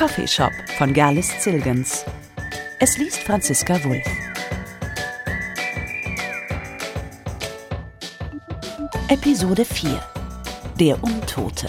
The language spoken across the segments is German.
Coffeeshop von Gerlis Zilgens. Es liest Franziska Wulff. Episode 4: Der Untote.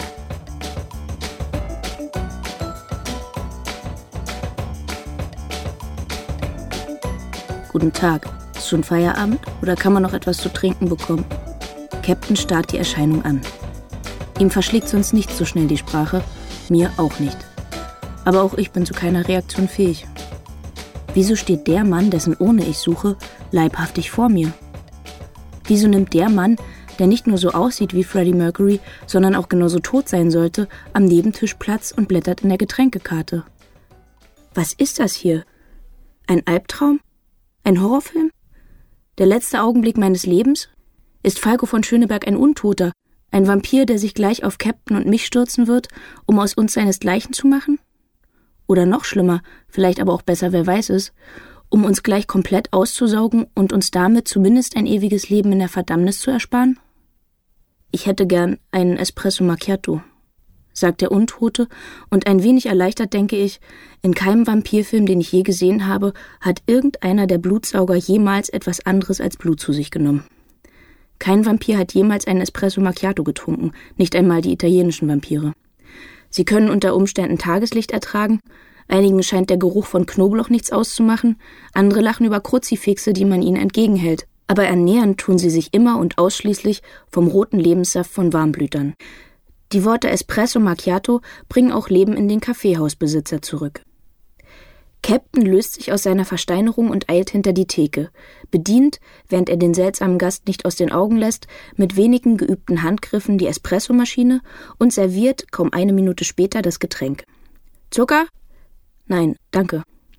Guten Tag. Ist schon Feierabend oder kann man noch etwas zu trinken bekommen? Captain starrt die Erscheinung an. Ihm verschlägt sonst nicht so schnell die Sprache, mir auch nicht. Aber auch ich bin zu keiner Reaktion fähig. Wieso steht der Mann, dessen Urne ich suche, leibhaftig vor mir? Wieso nimmt der Mann, der nicht nur so aussieht wie Freddie Mercury, sondern auch genauso tot sein sollte, am Nebentisch Platz und blättert in der Getränkekarte? Was ist das hier? Ein Albtraum? Ein Horrorfilm? Der letzte Augenblick meines Lebens? Ist Falco von Schöneberg ein Untoter? Ein Vampir, der sich gleich auf Captain und mich stürzen wird, um aus uns seinesgleichen zu machen? Oder noch schlimmer, vielleicht aber auch besser, wer weiß es, um uns gleich komplett auszusaugen und uns damit zumindest ein ewiges Leben in der Verdammnis zu ersparen? Ich hätte gern einen Espresso Macchiato, sagt der Untote, und ein wenig erleichtert denke ich, in keinem Vampirfilm, den ich je gesehen habe, hat irgendeiner der Blutsauger jemals etwas anderes als Blut zu sich genommen. Kein Vampir hat jemals einen Espresso Macchiato getrunken, nicht einmal die italienischen Vampire. Sie können unter Umständen Tageslicht ertragen, einigen scheint der Geruch von Knoblauch nichts auszumachen, andere lachen über Kruzifixe, die man ihnen entgegenhält, aber ernähren tun sie sich immer und ausschließlich vom roten Lebenssaft von Warmblütern. Die Worte Espresso Macchiato bringen auch Leben in den Kaffeehausbesitzer zurück. Captain löst sich aus seiner Versteinerung und eilt hinter die Theke, bedient, während er den seltsamen Gast nicht aus den Augen lässt, mit wenigen geübten Handgriffen die Espressomaschine und serviert kaum eine Minute später das Getränk. Zucker? Nein, danke.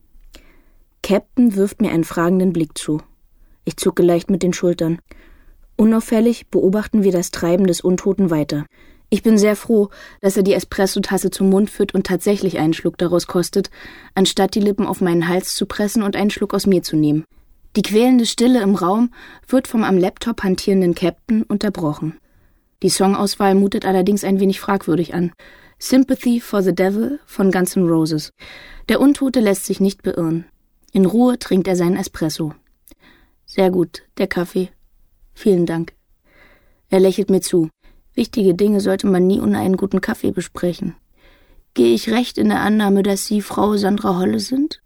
Captain wirft mir einen fragenden Blick zu. Ich zucke leicht mit den Schultern. Unauffällig beobachten wir das Treiben des Untoten weiter. Ich bin sehr froh, dass er die Espressotasse zum Mund führt und tatsächlich einen Schluck daraus kostet, anstatt die Lippen auf meinen Hals zu pressen und einen Schluck aus mir zu nehmen. Die quälende Stille im Raum wird vom am Laptop hantierenden Captain unterbrochen. Die Songauswahl mutet allerdings ein wenig fragwürdig an. Sympathy for the Devil von Guns N' Roses. Der Untote lässt sich nicht beirren. In Ruhe trinkt er seinen Espresso. Sehr gut, der Kaffee. Vielen Dank. Er lächelt mir zu. Wichtige Dinge sollte man nie ohne einen guten Kaffee besprechen. Gehe ich recht in der Annahme, dass Sie Frau Sandra Holle sind?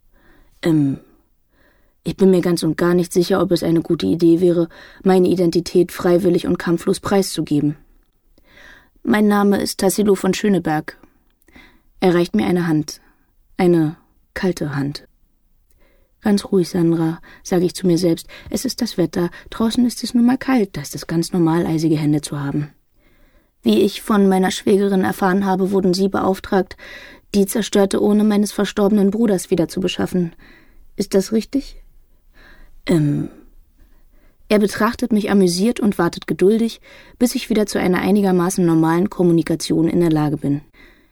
Ich bin mir ganz und gar nicht sicher, ob es eine gute Idee wäre, meine Identität freiwillig und kampflos preiszugeben. Mein Name ist Tassilo von Schöneberg. Er reicht mir eine Hand. Eine kalte Hand. Ganz ruhig, Sandra, sage ich zu mir selbst. Es ist das Wetter. Draußen ist es nun mal kalt. Da ist es ganz normal, eisige Hände zu haben. Wie ich von meiner Schwägerin erfahren habe, wurden Sie beauftragt, die zerstörte Urne meines verstorbenen Bruders wieder zu beschaffen. Ist das richtig? Er betrachtet mich amüsiert und wartet geduldig, bis ich wieder zu einer einigermaßen normalen Kommunikation in der Lage bin.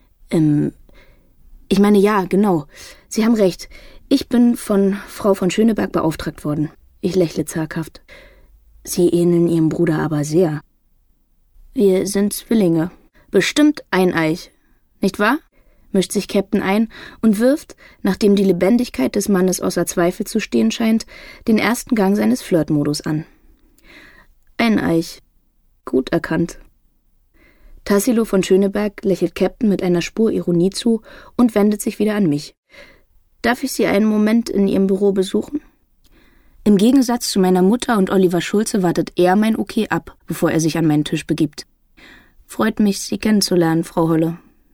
Ich meine, ja, genau. Sie haben recht. Ich bin von Frau von Schöneberg beauftragt worden. Ich lächle zaghaft. Sie ähneln Ihrem Bruder aber sehr. Wir sind Zwillinge. Bestimmt eineich. Nicht wahr? Mischt sich Captain ein und wirft, nachdem die Lebendigkeit des Mannes außer Zweifel zu stehen scheint, den ersten Gang seines Flirtmodus an. Eineich. Gut erkannt. Tassilo von Schöneberg lächelt Captain mit einer Spur Ironie zu und wendet sich wieder an mich. Darf ich Sie einen Moment in Ihrem Büro besuchen? Im Gegensatz zu meiner Mutter und Oliver Schulze wartet er mein Okay ab, bevor er sich an meinen Tisch begibt. Freut mich, Sie kennenzulernen, Frau Holle.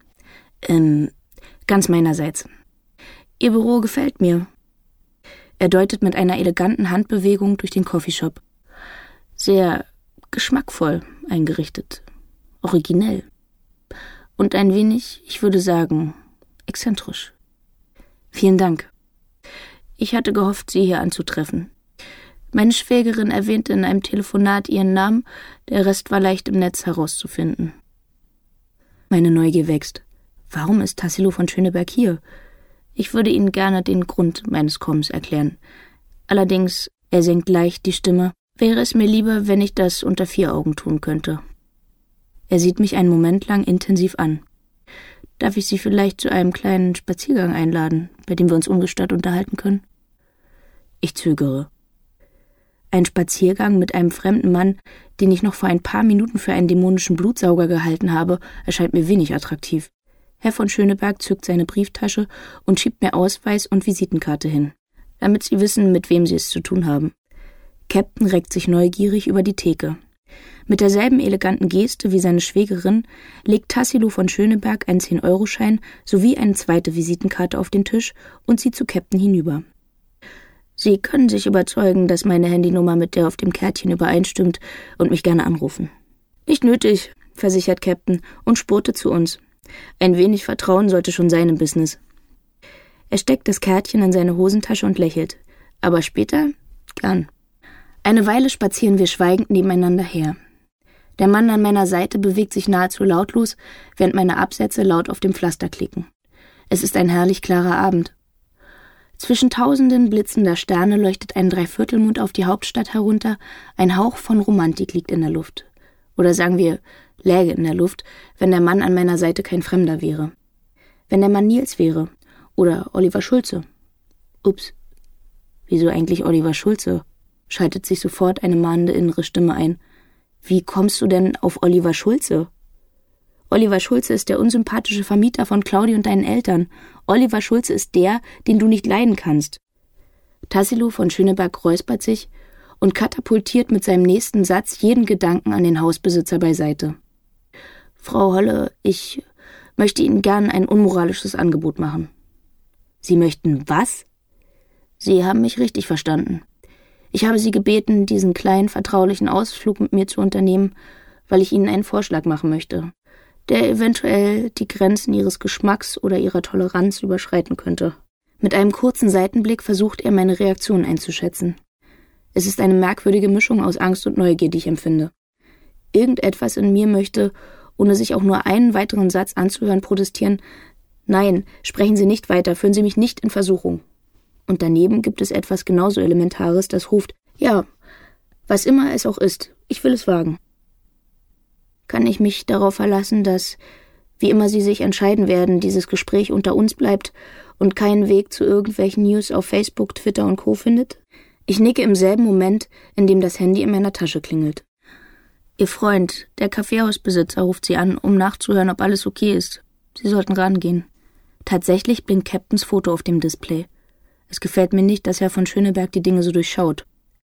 Ganz meinerseits. Ihr Büro gefällt mir. Er deutet mit einer eleganten Handbewegung durch den Coffeeshop. Sehr geschmackvoll eingerichtet. Originell. Und ein wenig, ich würde sagen, exzentrisch. Vielen Dank. Ich hatte gehofft, Sie hier anzutreffen. Meine Schwägerin erwähnte in einem Telefonat Ihren Namen, der Rest war leicht im Netz herauszufinden. Meine Neugier wächst. Warum ist Tassilo von Schöneberg hier? Ich würde Ihnen gerne den Grund meines Kommens erklären. Allerdings, er senkt leicht die Stimme, wäre es mir lieber, wenn ich das unter 4 Augen tun könnte. Er sieht mich einen Moment lang intensiv an. Darf ich Sie vielleicht zu einem kleinen Spaziergang einladen, bei dem wir uns ungestört unterhalten können? Ich zögere. Ein Spaziergang mit einem fremden Mann, den ich noch vor ein paar Minuten für einen dämonischen Blutsauger gehalten habe, erscheint mir wenig attraktiv. Herr von Schöneberg zückt seine Brieftasche und schiebt mir Ausweis und Visitenkarte hin, damit Sie wissen, mit wem Sie es zu tun haben. Captain reckt sich neugierig über die Theke. Mit derselben eleganten Geste wie seine Schwägerin legt Tassilo von Schöneberg einen 10-Euro-Schein sowie eine zweite Visitenkarte auf den Tisch und sieht zu Captain hinüber. Sie können sich überzeugen, dass meine Handynummer mit der auf dem Kärtchen übereinstimmt und mich gerne anrufen. Nicht nötig, versichert Captain und spurte zu uns. Ein wenig Vertrauen sollte schon sein im Business. Er steckt das Kärtchen in seine Hosentasche und lächelt. Aber später? Gern. Eine Weile spazieren wir schweigend nebeneinander her. Der Mann an meiner Seite bewegt sich nahezu lautlos, während meine Absätze laut auf dem Pflaster klicken. Es ist ein herrlich klarer Abend. Zwischen tausenden blitzender Sterne leuchtet ein Dreiviertelmond auf die Hauptstadt herunter, ein Hauch von Romantik liegt in der Luft. Oder sagen wir, läge in der Luft, wenn der Mann an meiner Seite kein Fremder wäre. Wenn der Mann Nils wäre. Oder Oliver Schulze. Ups. Wieso eigentlich Oliver Schulze? Schaltet sich sofort eine mahnende innere Stimme ein. Wie kommst du denn auf Oliver Schulze? Oliver Schulze ist der unsympathische Vermieter von Claudi und deinen Eltern. Oliver Schulze ist der, den du nicht leiden kannst. Tassilo von Schöneberg räuspert sich und katapultiert mit seinem nächsten Satz jeden Gedanken an den Hausbesitzer beiseite. Frau Holle, ich möchte Ihnen gern ein unmoralisches Angebot machen. Sie möchten was? Sie haben mich richtig verstanden. Ich habe Sie gebeten, diesen kleinen, vertraulichen Ausflug mit mir zu unternehmen, weil ich Ihnen einen Vorschlag machen möchte, der eventuell die Grenzen Ihres Geschmacks oder Ihrer Toleranz überschreiten könnte. Mit einem kurzen Seitenblick versucht er, meine Reaktion einzuschätzen. Es ist eine merkwürdige Mischung aus Angst und Neugier, die ich empfinde. Irgendetwas in mir möchte, ohne sich auch nur einen weiteren Satz anzuhören, protestieren: Nein, sprechen Sie nicht weiter, führen Sie mich nicht in Versuchung. Und daneben gibt es etwas genauso Elementares, das ruft: Ja, was immer es auch ist, ich will es wagen. Kann ich mich darauf verlassen, dass, wie immer Sie sich entscheiden werden, dieses Gespräch unter uns bleibt und keinen Weg zu irgendwelchen News auf Facebook, Twitter und Co. findet? Ich nicke im selben Moment, in dem das Handy in meiner Tasche klingelt. Ihr Freund, der Kaffeehausbesitzer, ruft Sie an, um nachzuhören, ob alles okay ist. Sie sollten rangehen. Tatsächlich blinkt Captains Foto auf dem Display. Es gefällt mir nicht, dass Herr von Schöneberg die Dinge so durchschaut.